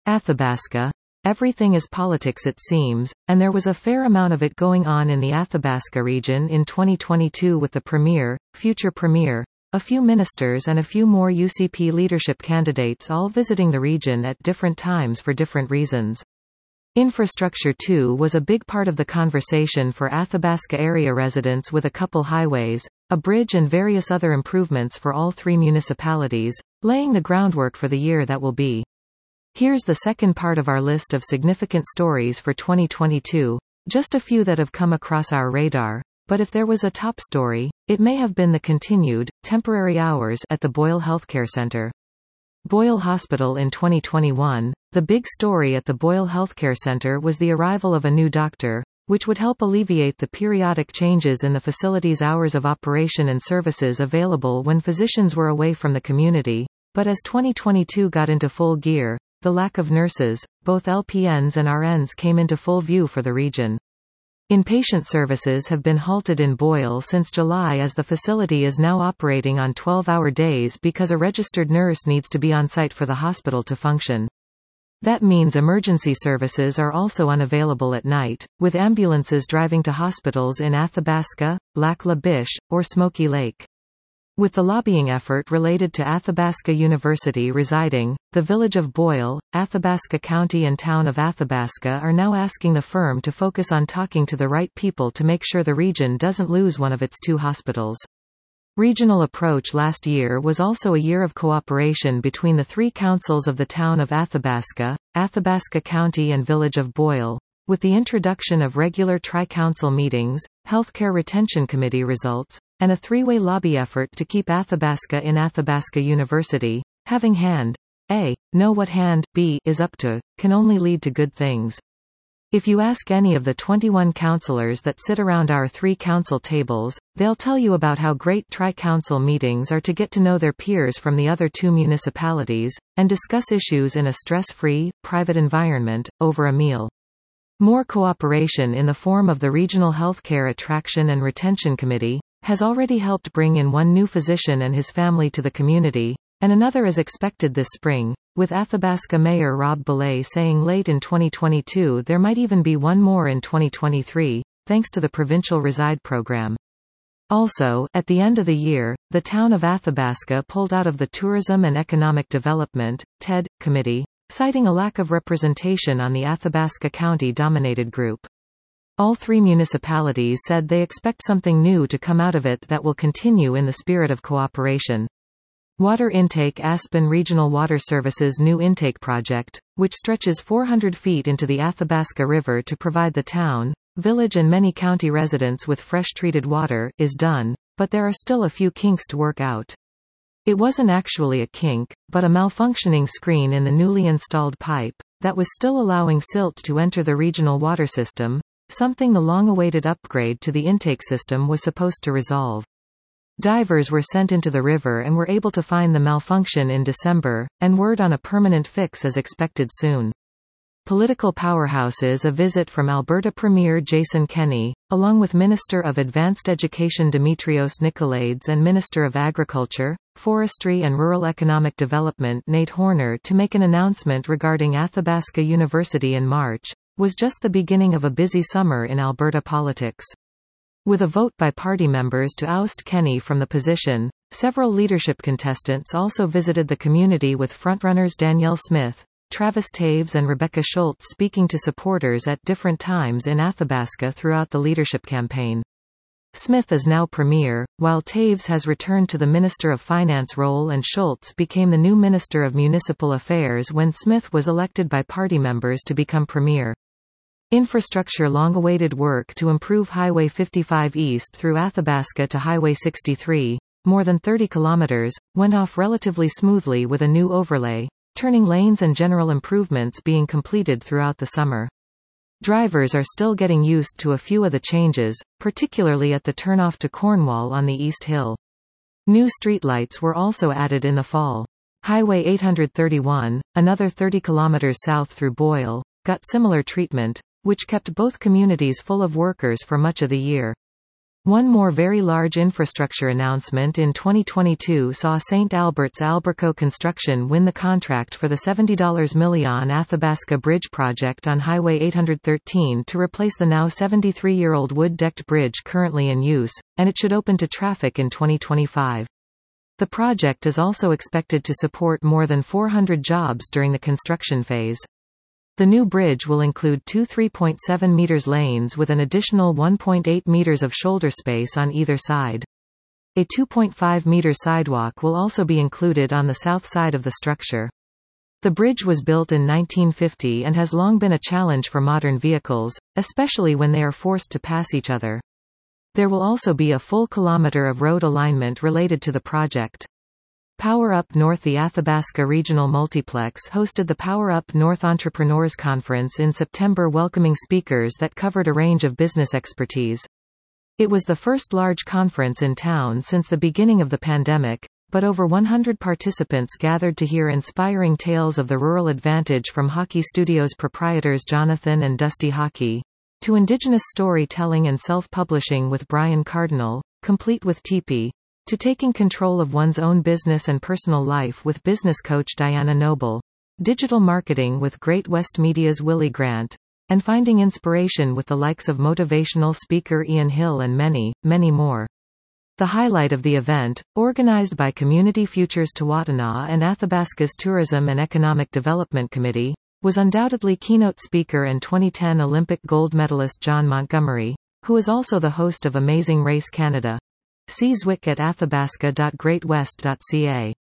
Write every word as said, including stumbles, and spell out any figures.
Athabasca. Everything is politics it seems, and there was a fair amount of it going on in the Athabasca region in twenty twenty-two with the Premier, future Premier, a few ministers and a few more U C P leadership candidates all visiting the region at different times for different reasons. Infrastructure too was a big part of the conversation for Athabasca area residents, with a couple highways, a bridge and various other improvements for all three municipalities, laying the groundwork for the year that will be. Here's the second part of our list of significant stories for twenty twenty-two, just a few that have come across our radar, but if there was a top story, it may have been the continued, temporary hours at the Boyle Healthcare Center. Boyle Hospital in twenty twenty-one, the big story at the Boyle Healthcare Center was the arrival of a new doctor, which would help alleviate the periodic changes in the facility's hours of operation and services available when physicians were away from the community. But as twenty twenty-two got into full gear, the lack of nurses, both L P Ns and R Ns, came into full view for the region. Inpatient services have been halted in Boyle since July, as the facility is now operating on twelve-hour days because a registered nurse needs to be on site for the hospital to function. That means emergency services are also unavailable at night, with ambulances driving to hospitals in Athabasca, Lac La Biche, or Smoky Lake. With the lobbying effort related to Athabasca University residing, the village of Boyle, Athabasca County and town of Athabasca are now asking the firm to focus on talking to the right people to make sure the region doesn't lose one of its two hospitals. Regional approach last year was also a year of cooperation between the three councils of the town of Athabasca, Athabasca County and village of Boyle, with the introduction of regular tri-council meetings, healthcare retention committee results, and a three-way lobby effort to keep Athabasca in Athabasca University. Having hand A, know what hand B is up to, can only lead to good things. If you ask any of the twenty-one councillors that sit around our three council tables, they'll tell you about how great tri-council meetings are to get to know their peers from the other two municipalities, and discuss issues in a stress-free, private environment, over a meal. More cooperation in the form of the Regional Healthcare Attraction and Retention Committee has already helped bring in one new physician and his family to the community, and another is expected this spring, with Athabasca Mayor Rob Belay saying late in twenty twenty-two there might even be one more in twenty twenty-three, thanks to the Provincial Reside program. Also, at the end of the year, the town of Athabasca pulled out of the Tourism and Economic Development (T E D) Committee, citing a lack of representation on the Athabasca County-dominated group. All three municipalities said they expect something new to come out of it that will continue in the spirit of cooperation. Water Intake Aspen Regional Water Services new intake project, which stretches four hundred feet into the Athabasca River to provide the town, village and many county residents with fresh treated water, is done, but there are still a few kinks to work out. It wasn't actually a kink, but a malfunctioning screen in the newly installed pipe, that was still allowing silt to enter the regional water system, something the long-awaited upgrade to the intake system was supposed to resolve. Divers were sent into the river and were able to find the malfunction in December, and word on a permanent fix is expected soon. Political powerhouses a visit from Alberta Premier Jason Kenney, along with Minister of Advanced Education Dimitrios Nicolaides and Minister of Agriculture, Forestry and Rural Economic Development Nate Horner to make an announcement regarding Athabasca University in March, was just the beginning of a busy summer in Alberta politics. With a vote by party members to oust Kenney from the position, several leadership contestants also visited the community, with frontrunners Danielle Smith, Travis Taves and Rebecca Schultz speaking to supporters at different times in Athabasca throughout the leadership campaign. Smith is now Premier, while Taves has returned to the Minister of Finance role and Schultz became the new Minister of Municipal Affairs when Smith was elected by party members to become Premier. Infrastructure long-awaited work to improve Highway fifty-five East through Athabasca to Highway sixty-three, more than thirty kilometers, went off relatively smoothly with a new overlay, turning lanes and general improvements being completed throughout the summer. Drivers are still getting used to a few of the changes, particularly at the turnoff to Cornwall on the East Hill. New streetlights were also added in the fall. Highway eight thirty-one, another thirty kilometers south through Boyle, got similar treatment, which kept both communities full of workers for much of the year. One more very large infrastructure announcement in twenty twenty-two saw Saint Albert's Alberco Construction win the contract for the seventy million dollars Athabasca Bridge project on Highway eight thirteen to replace the now seventy-three-year-old wood-decked bridge currently in use, and it should open to traffic in twenty twenty-five. The project is also expected to support more than four hundred jobs during the construction phase. The new bridge will include two three point seven meters lanes with an additional one point eight meters of shoulder space on either side. A two point five meter sidewalk will also be included on the south side of the structure. The bridge was built in nineteen fifty and has long been a challenge for modern vehicles, especially when they are forced to pass each other. There will also be a full kilometer of road alignment related to the project. Power Up North. The Athabasca Regional Multiplex hosted the Power Up North Entrepreneurs Conference in September, welcoming speakers that covered a range of business expertise. It was the first large conference in town since the beginning of the pandemic, but over one hundred participants gathered to hear inspiring tales of the rural advantage from Hockey Studios proprietors Jonathan and Dusty Hockey, to indigenous storytelling and self-publishing with Brian Cardinal, complete with Teepee, to taking control of one's own business and personal life with business coach Diana Noble, digital marketing with Great West Media's Willie Grant, and finding inspiration with the likes of motivational speaker Ian Hill and many, many more. The highlight of the event, organized by Community Futures Tuatana and Athabasca's Tourism and Economic Development Committee, was undoubtedly keynote speaker and twenty ten Olympic gold medalist John Montgomery, who is also the host of Amazing Race Canada. See Zwick at athabasca dot great west dot c a.